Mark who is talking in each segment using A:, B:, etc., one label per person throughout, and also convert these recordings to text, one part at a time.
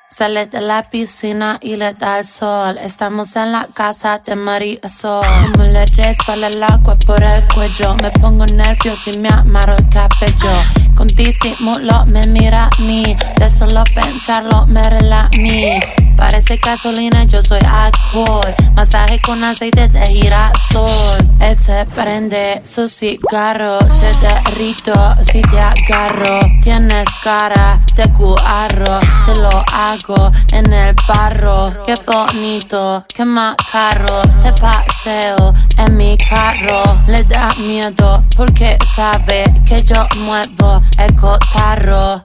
A: Sale de la piscina y le da el sol. Estamos en la casa de Marisol. Como le resbala el agua por el cuello, me pongo nervioso y me amarro el cabello. Con disimulo me mira a mí, de solo pensarlo me relaja a mí. Parece gasolina, yo soy alcohol. Masaje con aceite de girasol. Él se prende su cigarro, te derrito si te agarro. Tienes cara de guarro, te lo hago en el barro. Qué bonito, qué macaro. Te paseo en mi carro. Le da miedo porque sabe que yo muevo el cotarro.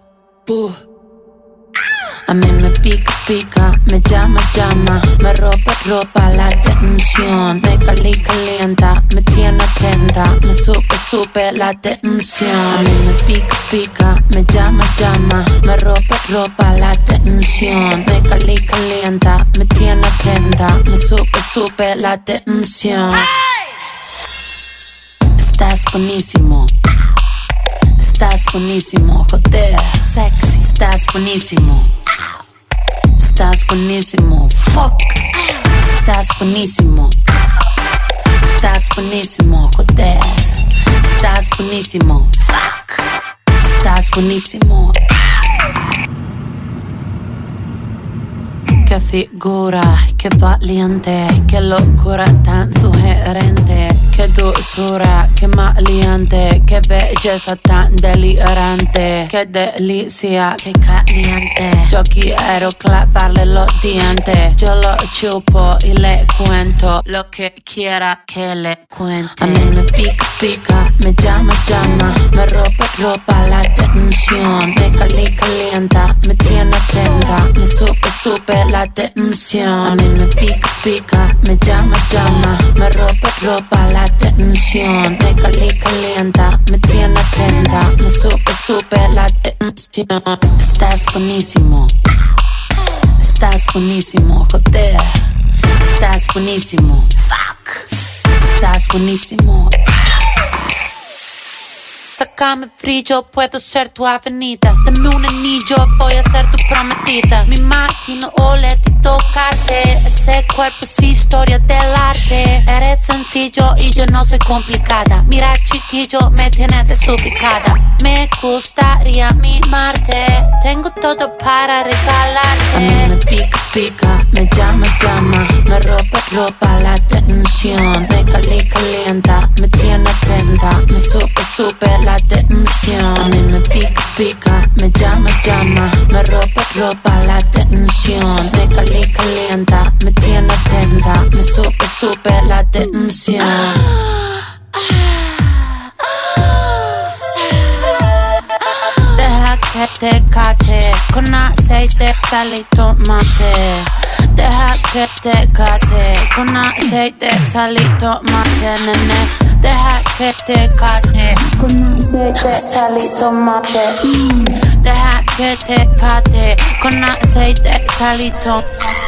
A: A mí me pica, me llama, me roba la tensión. Me calienta, me tiene atenta, me sube la tensión. A mí me pica, me llama, me roba la tensión. Me calienta, me tiene atenta, me sube la tensión. Estás buenísimo. Estás buenísimo, joder, sexy. Estás buenísimo. Estás buenísimo, fuck. Estás buenísimo. Estás buenísimo, joder. Estás buenísimo, fuck. Estás buenísimo. Qué figura, qué valiente, qué locura tan sugerente. Qué dulzura, qué maleante, qué belleza tan delirante. Qué delicia, qué caliente. Yo quiero clavarle los dientes. Yo lo chupo y le cuento lo que quiera que le cuente. A mí me pica, me llama, me roba la tensión. Me calienta, me tiene atenta, me sube la tensión. A mí me pica, me llama, me roba la tensión. Me calienta, me tiene atenta, me sube la tensión. Estás buenísimo. Estás buenísimo, joder. Estás buenísimo, fuck. Estás buenísimo. Sácame brillo, puedo ser tu avenida. Dame un anillo, voy a ser tu prometida. Me imagino olerte y tocarte. Ese cuerpo es historia del arte. Eres sencillo y yo no soy complicada. Mira chiquillo, me tienes desubicada. Me gustaría mimarte. Tengo todo para regalarte. A mí me pica, me llama, me roba la tensión. Me calienta, me tiene atenta, me sube la tensión. A mí me pica, me llama, me roba la tensión. Me calienta, me tiene atenta, me sube la tensión. Deja que te cate con aceite, sal y tomate. Deja que te cate con aceite, sal y tomate, nene. Deja que te cate con aceite, sal y tomate. Deja que te cate con aceite, sal y tomate.